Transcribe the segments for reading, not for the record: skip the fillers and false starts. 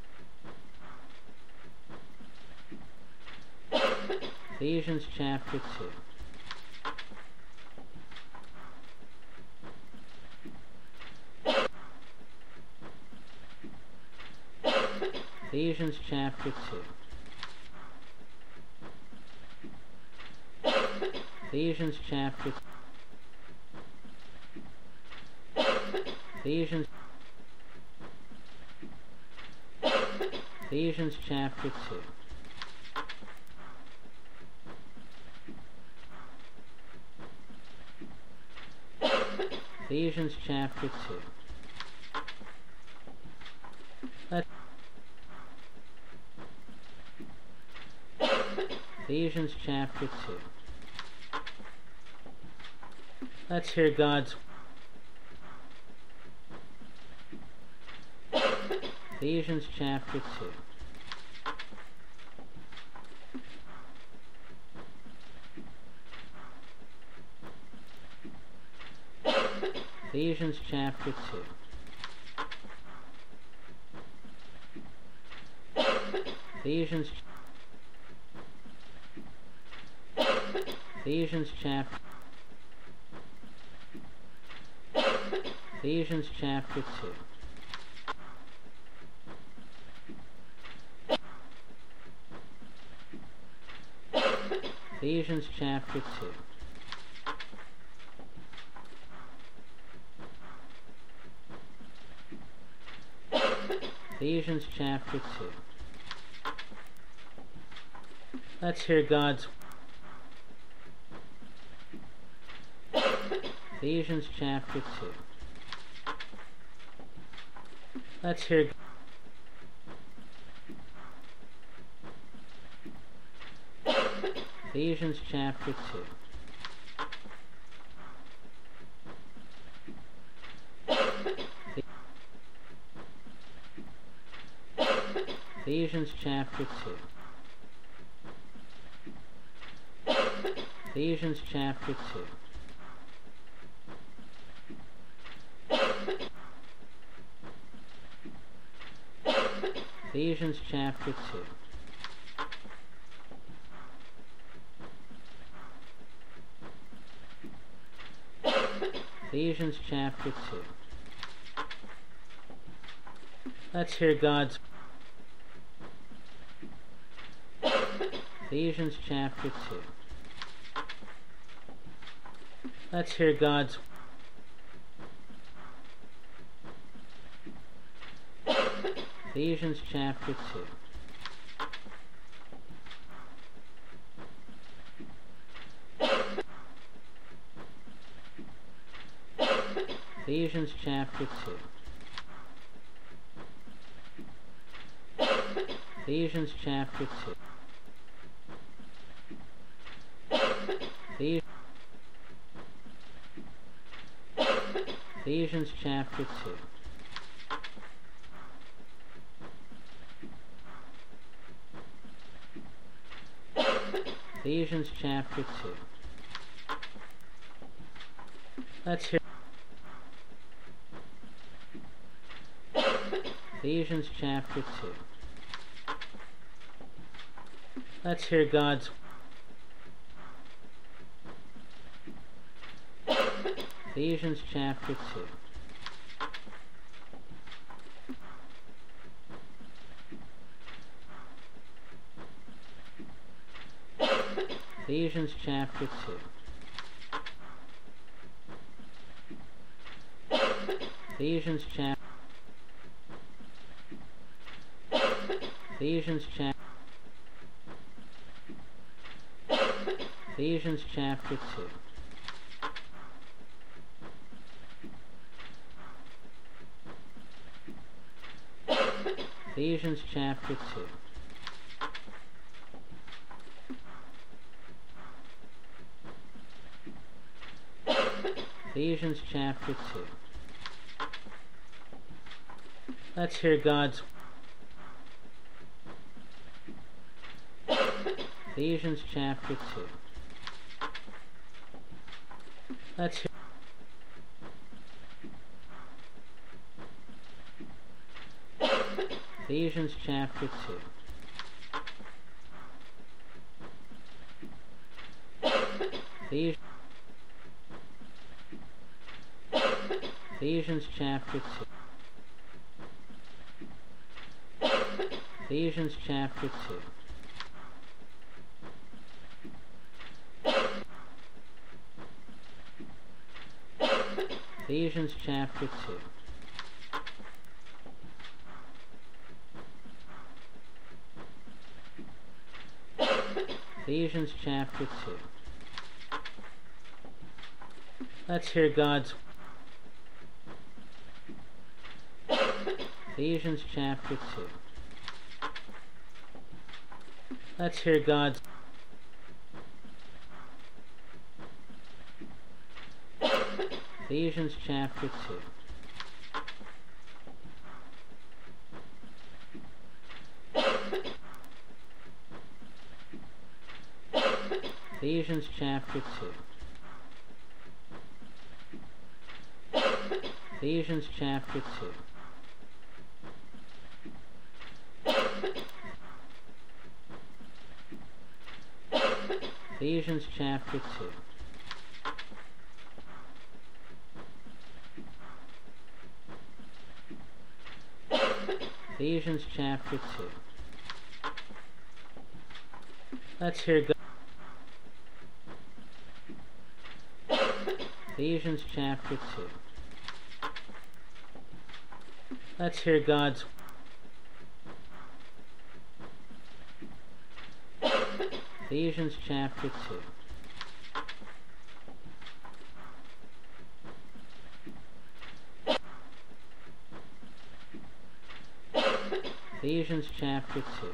Ephesians chapter 2. Ephesians chapter 2. Ephesians chapter 2. Ephesians chapter 2. Ephesians chapter 2. Ephesians chapter 2. Let's hear God's Ephesians chapter 2. Ephesians chapter 2. Ephesians chapter Ephesians chapter 2. Ephesians chapter 2. Ephesians chapter 2. Let's hear God's Ephesians chapter 2. Let's hear Ephesians chapter 2. Ephesians chapter 2. Ephesians chapter 2. Ephesians chapter 2. Ephesians chapter 2. Let's hear God's Ephesians chapter 2. Let's hear God's Ephesians chapter 2. Ephesians chapter 2. Ephesians chapter 2. Ephesians chapter 2. Ephesians chapter 2. Let's hear Ephesians chapter 2. Let's hear God's Ephesians chapter 2. Ephesians chapter 2. Ephesians chapter Ephesians chapter Ephesians chapter 2. Ephesians chapter 2. Ephesians chapter 2. Let's hear God's Ephesians chapter 2. Let's hear Ephesians chapter 2. Ephesians chapter 2. Ephesians chapter 2. Ephesians chapter 2. Ephesians chapter 2. Let's hear God's Ephesians chapter 2. Let's hear God's Ephesians chapter 2. Ephesians chapter 2. Ephesians chapter 2. Ephesians chapter 2. Ephesians chapter 2. Let's hear God. Ephesians chapter 2. Let's hear God's. Ephesians chapter 2. Ephesians chapter 2.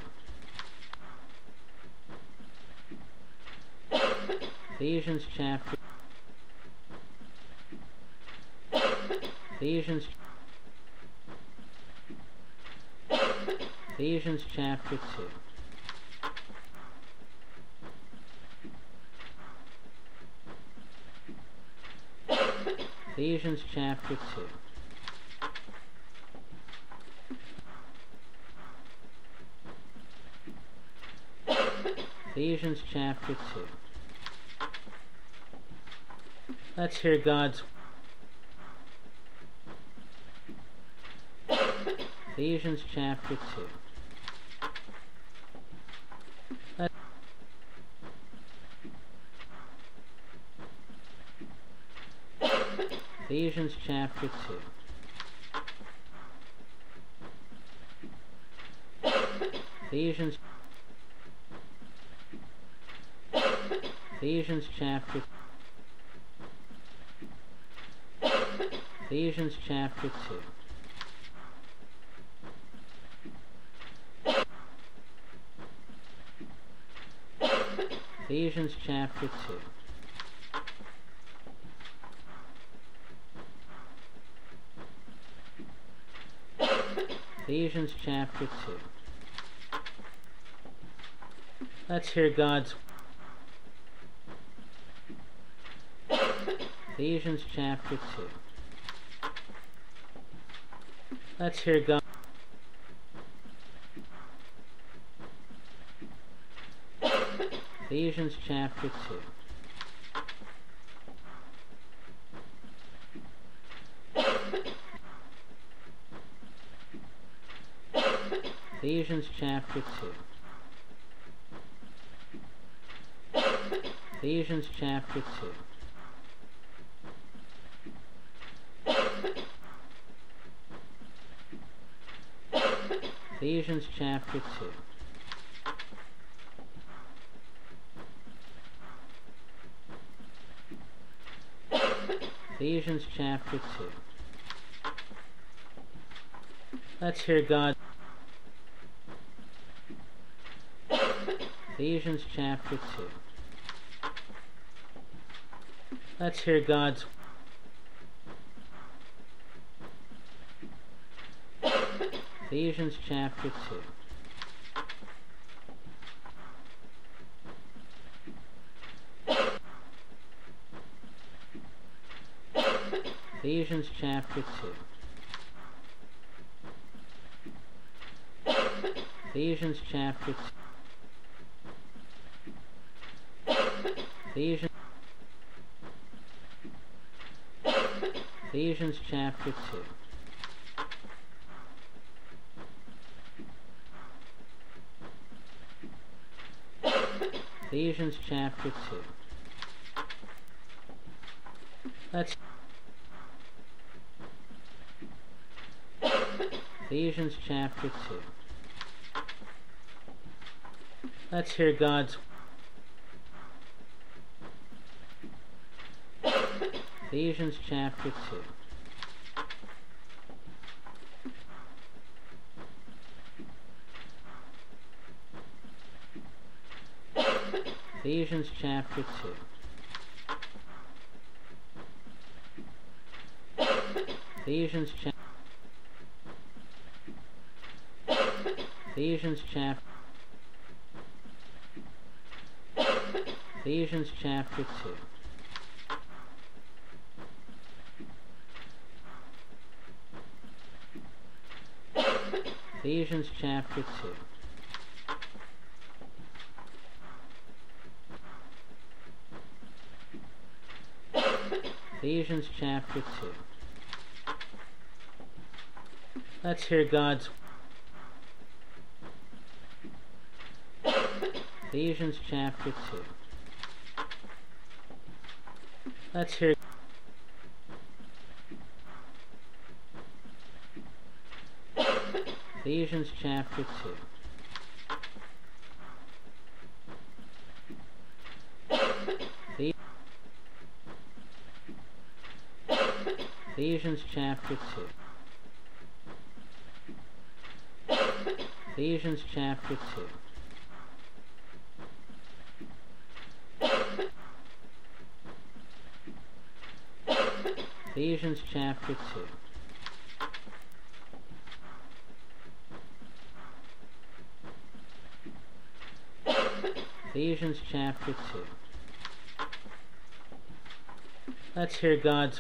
Ephesians chapter. Ephesians. Ephesians chapter 2. Ephesians chapter 2. Ephesians chapter 2. Let's hear God's. Ephesians chapter 2. Ephesians chapter 2. Ephesians. Ephesians chapter. Ephesians chapter 2. Ephesians chapter 2. Ephesians chapter 2. Let's hear God's. Ephesians chapter 2. Let's hear God. Ephesians chapter 2. Ephesians chapter 2. Ephesians chapter 2. Ephesians chapter 2. Ephesians chapter 2. Let's hear God. Ephesians chapter 2. Let's hear God's. Ephesians chapter 2. Ephesians chapter 2. Ephesians chapter 2. Ephesians. Ephesians chapter 2. Ephesians chapter 2. Let's. Ephesians chapter 2. Let's hear God's. Ephesians chapter 2. Ephesians chapter 2. Ephesians chapter. Ephesians chapter. Ephesians chapter 2. Ephesians chapter 2. Ephesians chapter 2. Let's hear God's Ephesians chapter 2. Let's hear Ephesians chapter 2. Ephesians chapter 2. Ephesians chapter 2. Ephesians chapter 2. Ephesians chapter 2. Let's hear God's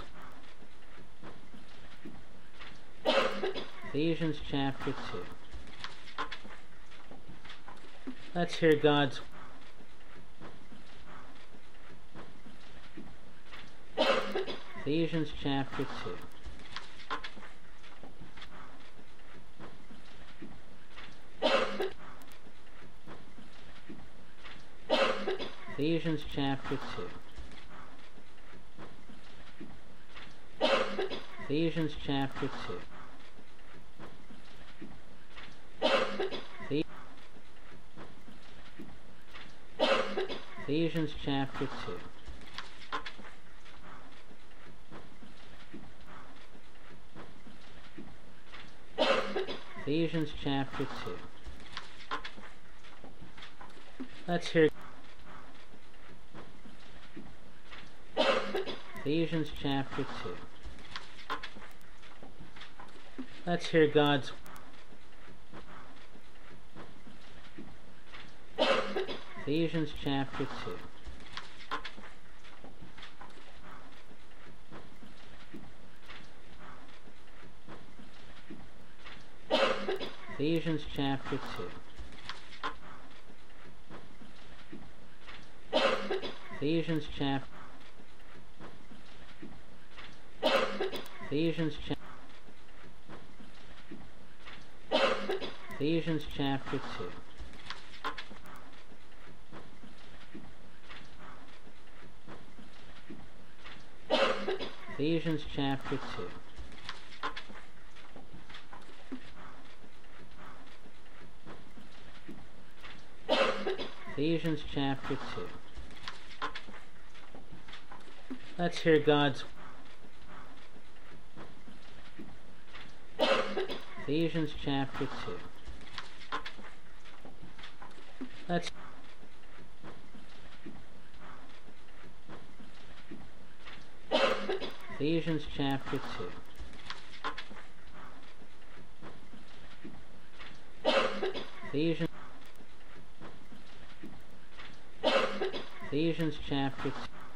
Ephesians chapter 2. Let's hear God's Ephesians chapter 2. Ephesians chapter 2. Ephesians chapter 2. Ephesians chapter 2. Ephesians chapter 2. Let's hear Ephesians chapter 2. Let's hear God's Ephesians chapter 2. Ephesians chapter 2. Ephesians chapter Ephesians chapter Ephesians chapter 2. Ephesians chapter 2. Ephesians chapter 2. Let's hear God's Ephesians chapter 2. Let's Ephesians chapter 2. Ephesians Ephesians chapter 2.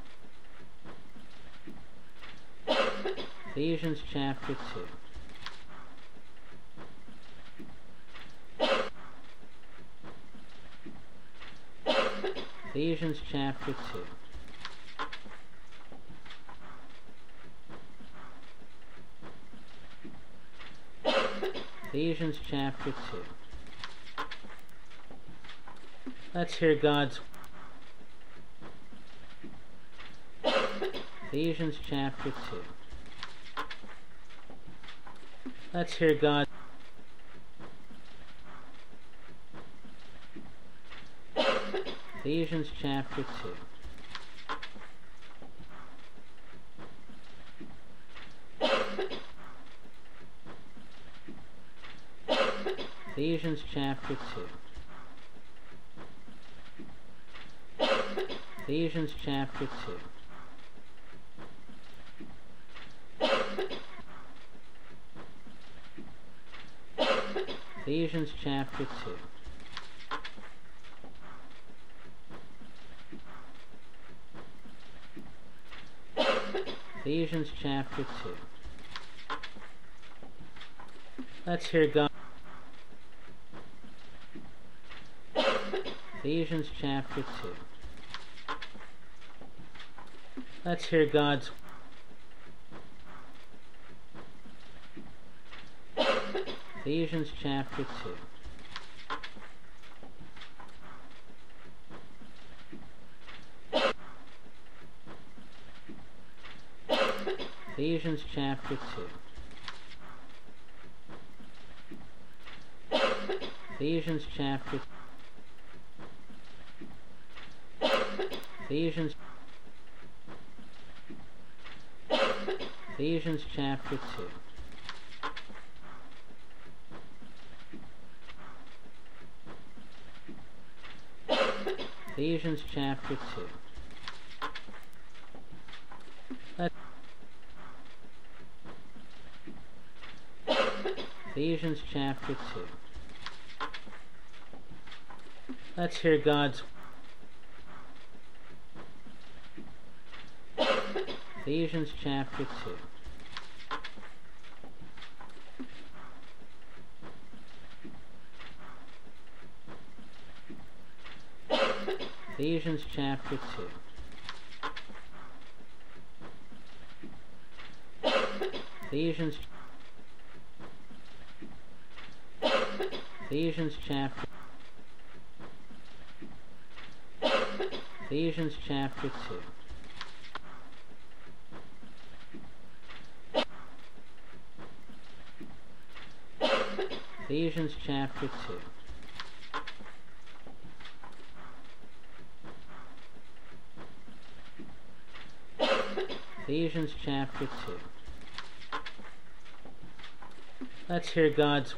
Ephesians chapter 2. Ephesians chapter 2. Ephesians chapter 2. Let's hear God's Ephesians chapter 2. Let's hear God. Ephesians chapter 2. Ephesians chapter 2. Ephesians chapter 2. Ephesians chapter 2. Ephesians chapter 2. Let's hear God. Ephesians chapter 2. Let's hear God's. Ephesians chapter 2. Ephesians chapter 2. Ephesians chapter. Ephesians. Ephesians chapter 2. Ephesians chapter 2. Ephesians chapter 2. Let's hear God's. Ephesians chapter 2. Ephesians chapter 2. Ephesians. Ephesians chapter. Ephesians chapter 2. Ephesians chapter 2. Ephesians chapter 2. Let's hear God's.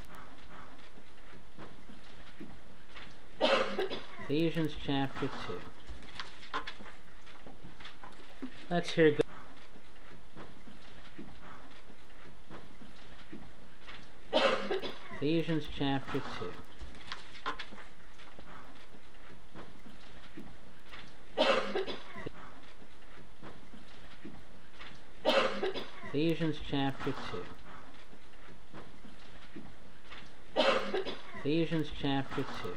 Ephesians chapter 2. Let's hear God. Ephesians chapter 2. Ephesians chapter 2. Ephesians chapter 2.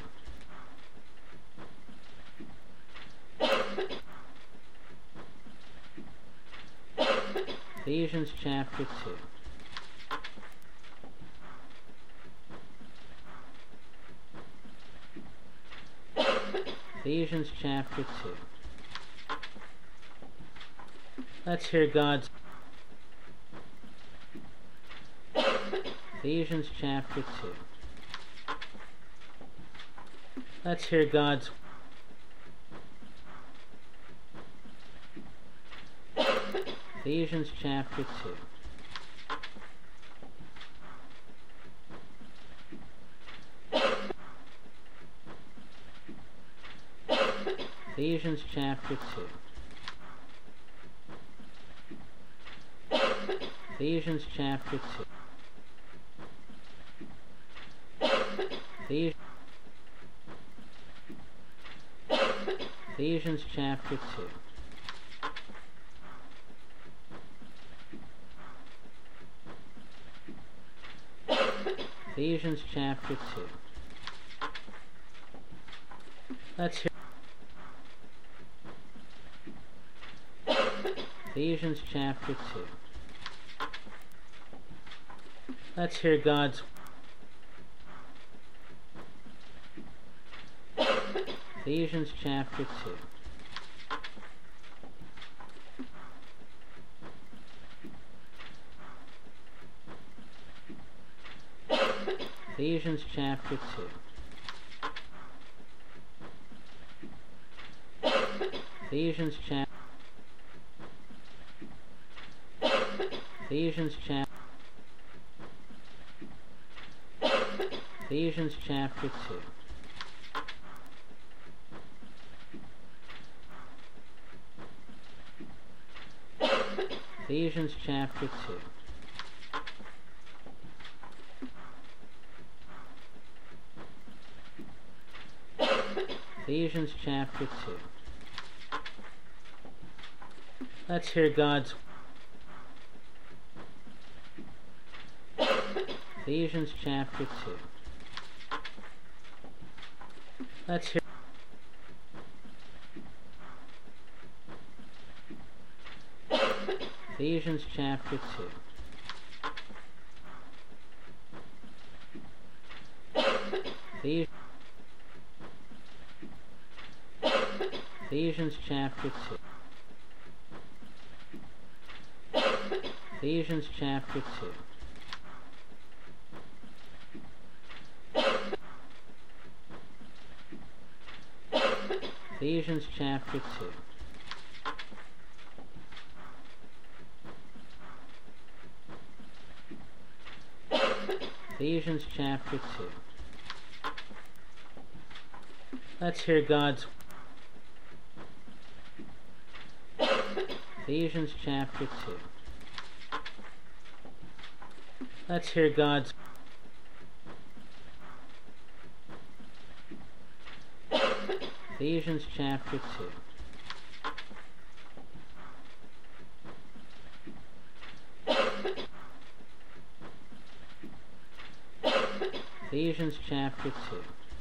Ephesians chapter 2. Ephesians chapter 2. Let's hear God's. Ephesians chapter 2. Let's hear God's. Ephesians chapter 2. Ephesians chapter 2. Ephesians chapter 2. Ephesians chapter 2. Ephesians chapter 2. Ephesians chapter 2. Ephesians chapter 2. Ephesians chapter 2. Ephesians chapter 2. Ephesians chapter 2. Ephesians chapter 2. Ephesians chapter 2. Ephesians chapter 2. Ephesians chapter 2. Ephesians chapter 2. Ephesians chapter 2. Ephesians chapter 2. Let's hear God's. Ephesians chapter 2. Ephesians chapter 2. Ephesians chapter. Ephesians chapter. Ephesians chapter 2. Ephesians chapter 2. Ephesians chapter 2. Let's hear God's. Ephesians chapter 2. Let's hear. Ephesians chapter 2. Ephesians chapter 2. Ephesians chapter 2. Ephesians chapter 2. Ephesians chapter 2. Let's hear God's. Ephesians chapter 2. Let's hear God's. Ephesians chapter 2. Ephesians chapter 2.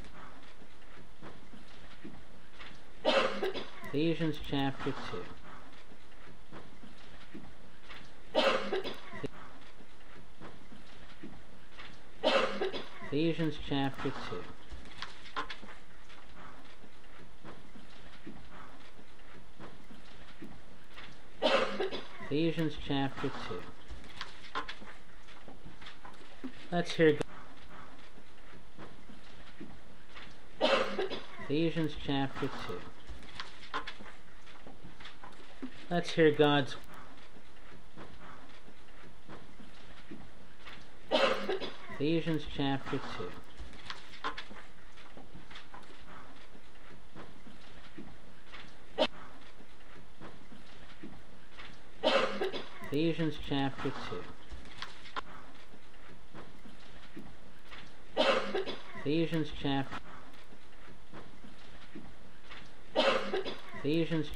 Ephesians chapter 2. Ephesians chapter 2. Ephesians chapter 2. Let's hear. Ephesians chapter 2. Let's hear God's. Ephesians chapter 2. Ephesians chapter 2. Ephesians chapter. Ephesians.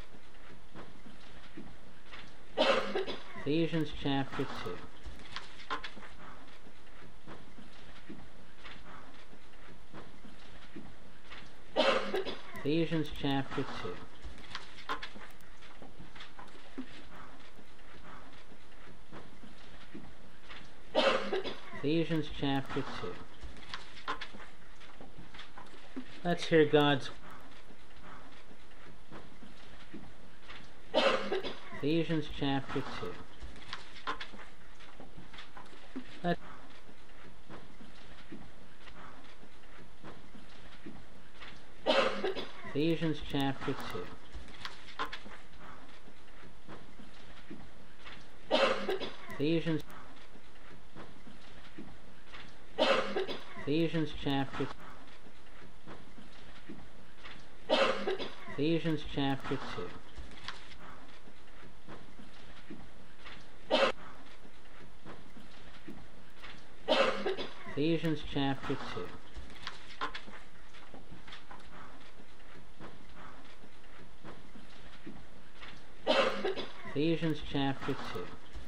Ephesians chapter 2. Ephesians chapter 2. Ephesians chapter 2. Let's hear God's. Ephesians chapter 2. Ephesians chapter 2. Ephesians. Ephesians chapter. Ephesians chapter 2. Ephesians chapter 2. Ephesians chapter 2.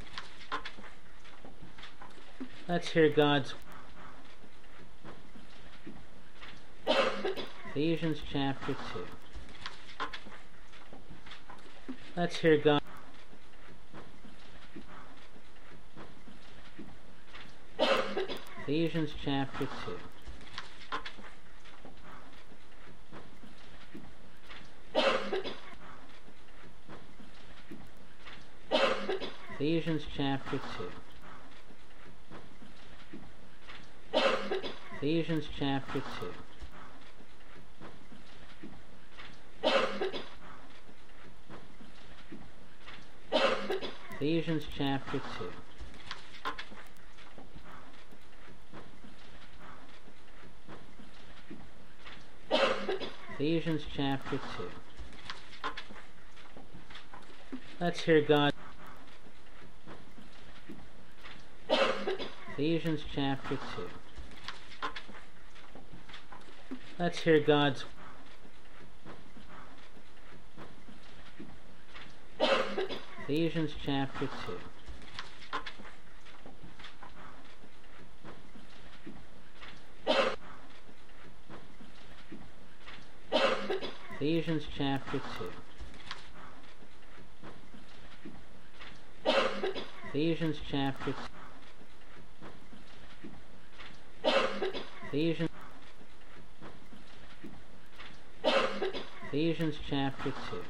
Let's hear God's. Ephesians chapter 2. Let's hear God. Ephesians chapter 2. Ephesians chapter 2. Ephesians chapter 2. Ephesians chapter 2. Ephesians chapter 2. Let's hear God. Ephesians chapter 2. Let's hear God's. Ephesians chapter 2. Ephesians chapter 2. Ephesians chapter 2. Ephesians. Ephesians chapter 2.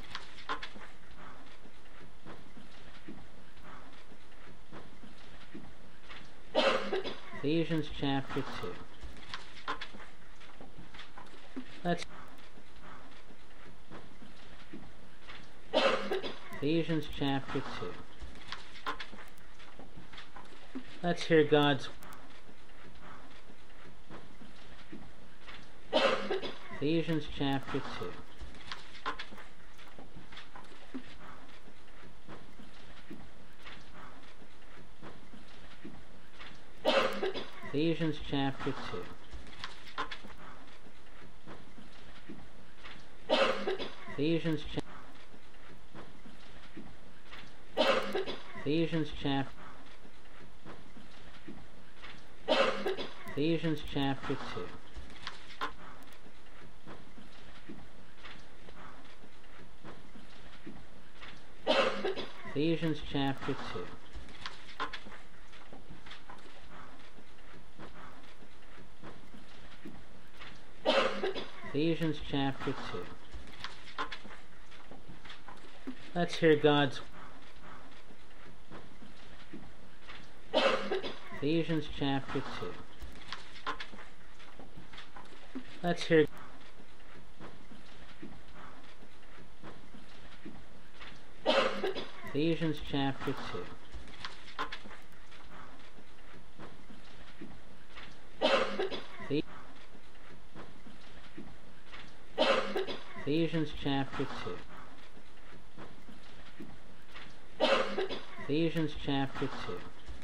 Ephesians chapter 2. Let's. Ephesians chapter 2. Let's hear God's. Ephesians chapter 2. Ephesians chapter 2. Ephesians chapter. Ephesians chapter. Ephesians chapter 2. Ephesians chapter 2. Ephesians chapter 2. Let's hear God's. Ephesians chapter 2. Let's hear. Ephesians chapter 2. Ephesians chapter 2. Ephesians chapter 2.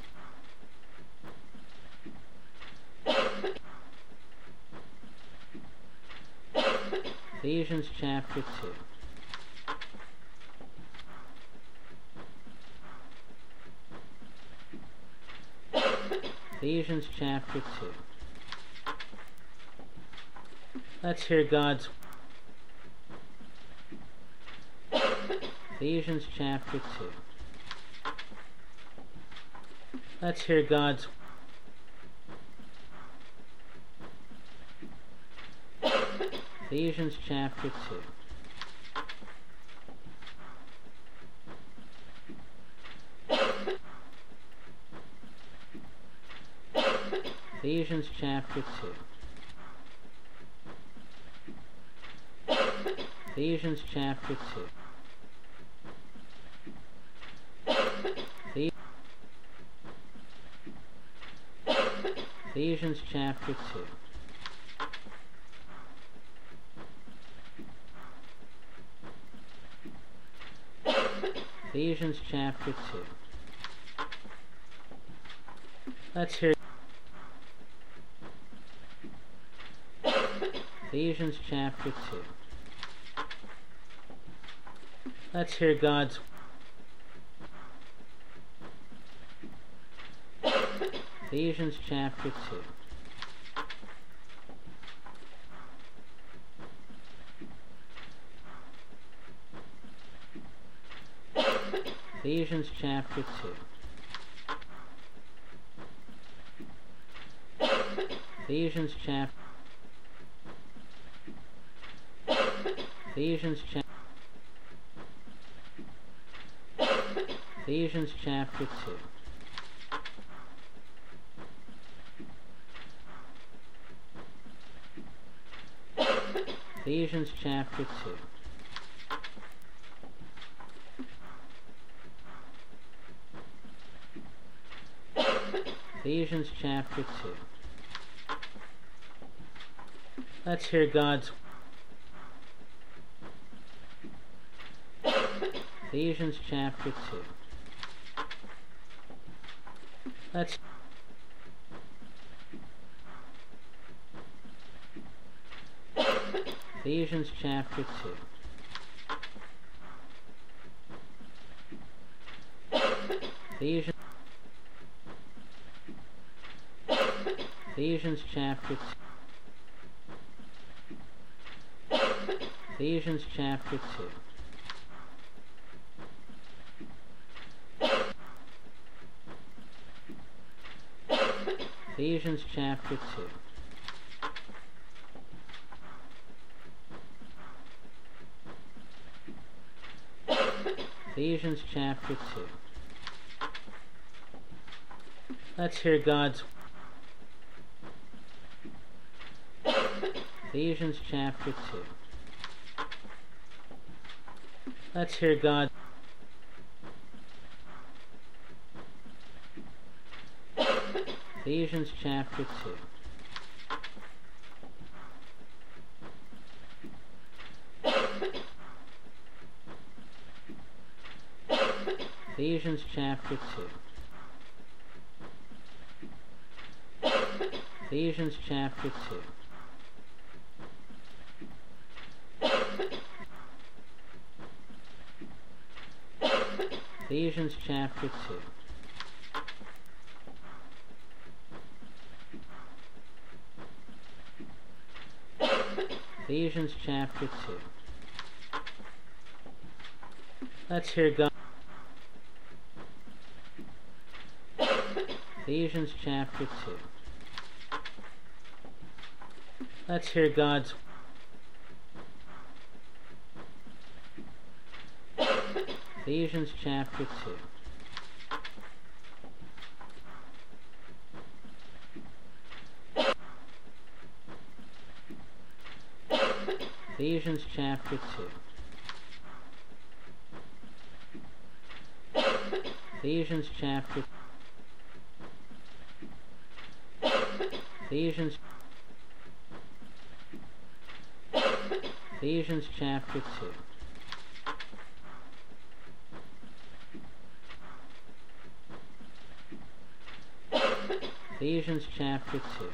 Ephesians chapter 2. Ephesians chapter 2. Let's hear God's. Ephesians chapter 2. Let's hear God's. Ephesians chapter 2. Ephesians chapter 2. Ephesians chapter 2. Ephesians chapter 2. Ephesians chapter 2. Let's hear. Ephesians chapter 2. Let's hear God's. Ephesians chapter 2. Ephesians chapter 2. Ephesians chapter. Ephesians chapter. Ephesians chapter 2. Ephesians chapter 2. Ephesians chapter 2. Let's hear God's. Ephesians chapter 2. Let's. Ephesians chapter 2. Ephesians. Ephesians chapter 2. Ephesians chapter 2. Ephesians chapter 2. Ephesians chapter 2. Let's hear God's Ephesians chapter 2. Let's hear God. Ephesians chapter 2. Ephesians chapter 2. Ephesians chapter 2. Ephesians chapter 2. Ephesians chapter 2. Let's hear God. Ephesians chapter 2. Let's hear God's Ephesians chapter 2. Ephesians chapter 2. Ephesians chapter Ephesians Ephesians chapter 2. Ephesians chapter 2.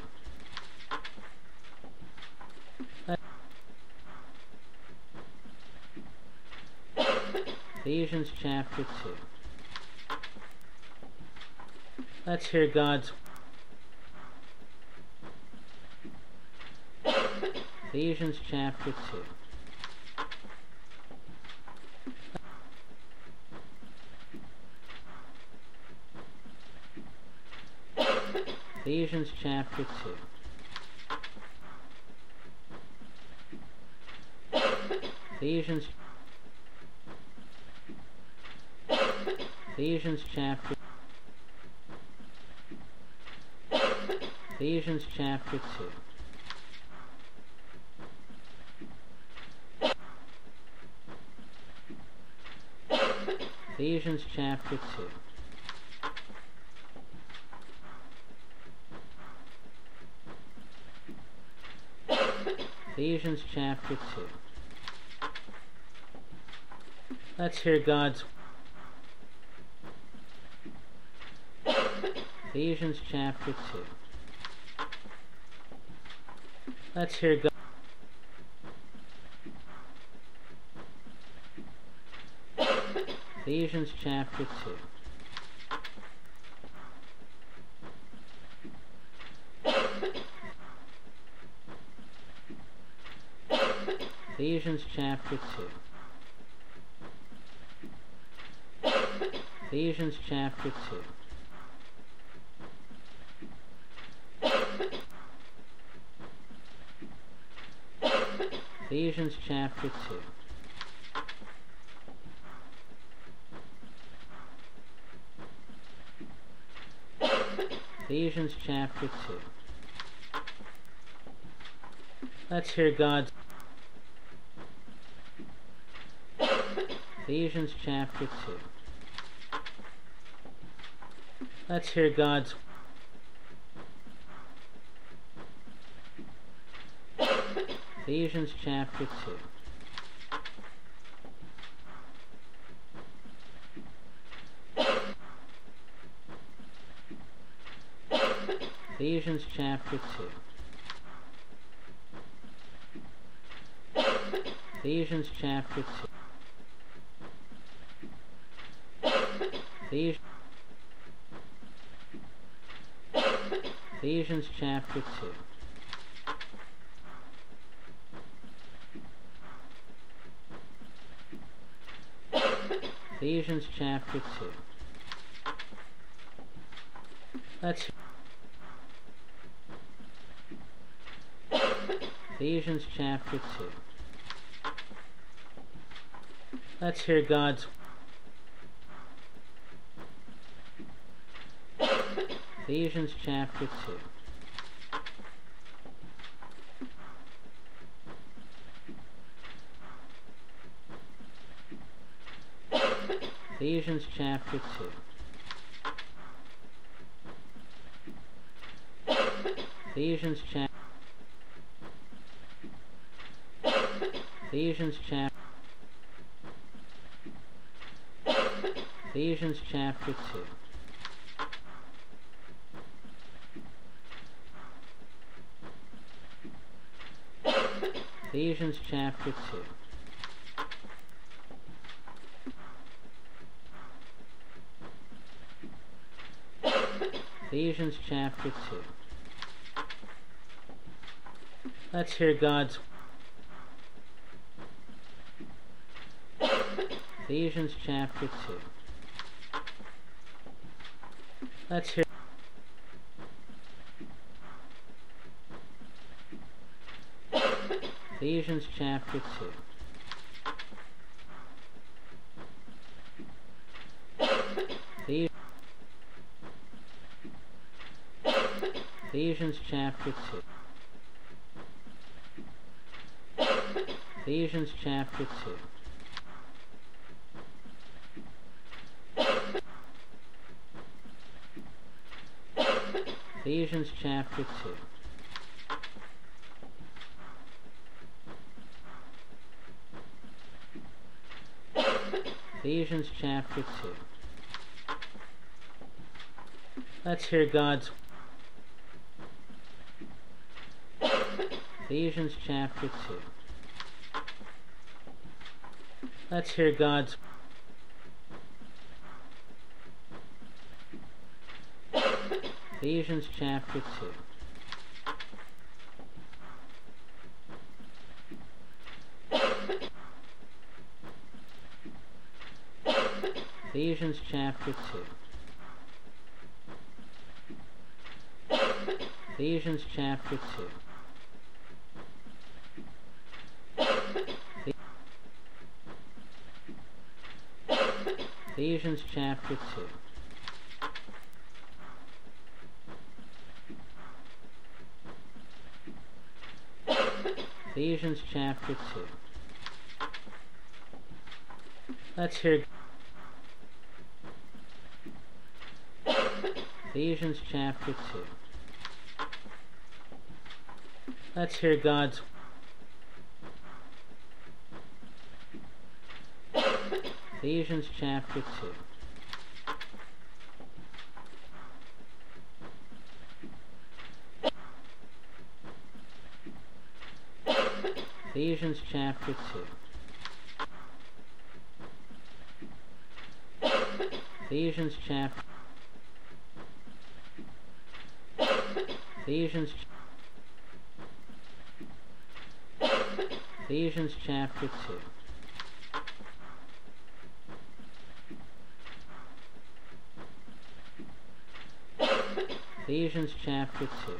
Ephesians chapter 2. Let's hear God's Ephesians chapter 2. Ephesians chapter 2. Ephesians Ephesians chapter Ephesians chapter 2. Ephesians chapter 2. Ephesians chapter 2. Let's hear God's Ephesians chapter 2. Let's hear God. Ephesians chapter 2. Ephesians chapter 2. Ephesians chapter 2. Ephesians chapter 2. Ephesians chapter 2. Let's hear God's Ephesians chapter 2. Let's hear God's Ephesians chapter 2. Ephesians chapter 2. Ephesians chapter 2. Ephesians chapter 2. Ephesians chapter 2. Let's Ephesians chapter 2. Let's hear God's Ephesians chapter 2. Ephesians chapter 2. Ephesians chapter Ephesians chapter Ephesians chapter 2. Ephesians chapter 2. Ephesians chapter 2. Let's hear God's Ephesians chapter 2. Let's hear Ephesians chapter 2. Ephesians chapter 2. Ephesians chapter 2. Ephesians chapter 2. Ephesians chapter 2. Let's hear God's Ephesians chapter 2. Let's hear God's Ephesians chapter 2. Ephesians chapter 2. Ephesians chapter 2. Ephesians chapter 2. Ephesians chapter 2. Let's hear Ephesians chapter 2. Let's hear God's Ephesians chapter 2. Ephesians chapter 2. Ephesians chapter Ephesians Ephesians chapter 2. Ephesians chapter 2.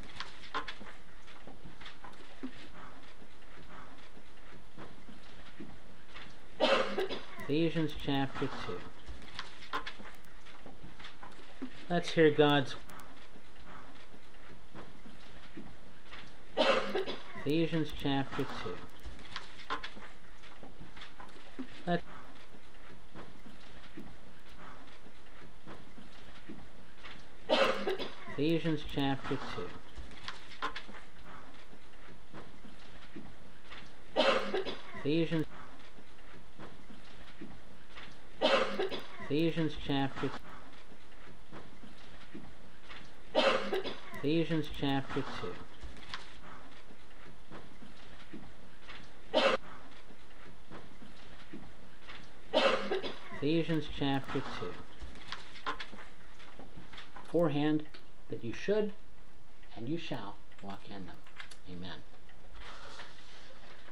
Ephesians chapter 2. Let's hear God's Ephesians chapter 2. Ephesians chapter 2. Ephesians Ephesians chapter Ephesians chapter 2. Ephesians chapter 2. Beforehand, that you should and you shall walk in them. Amen.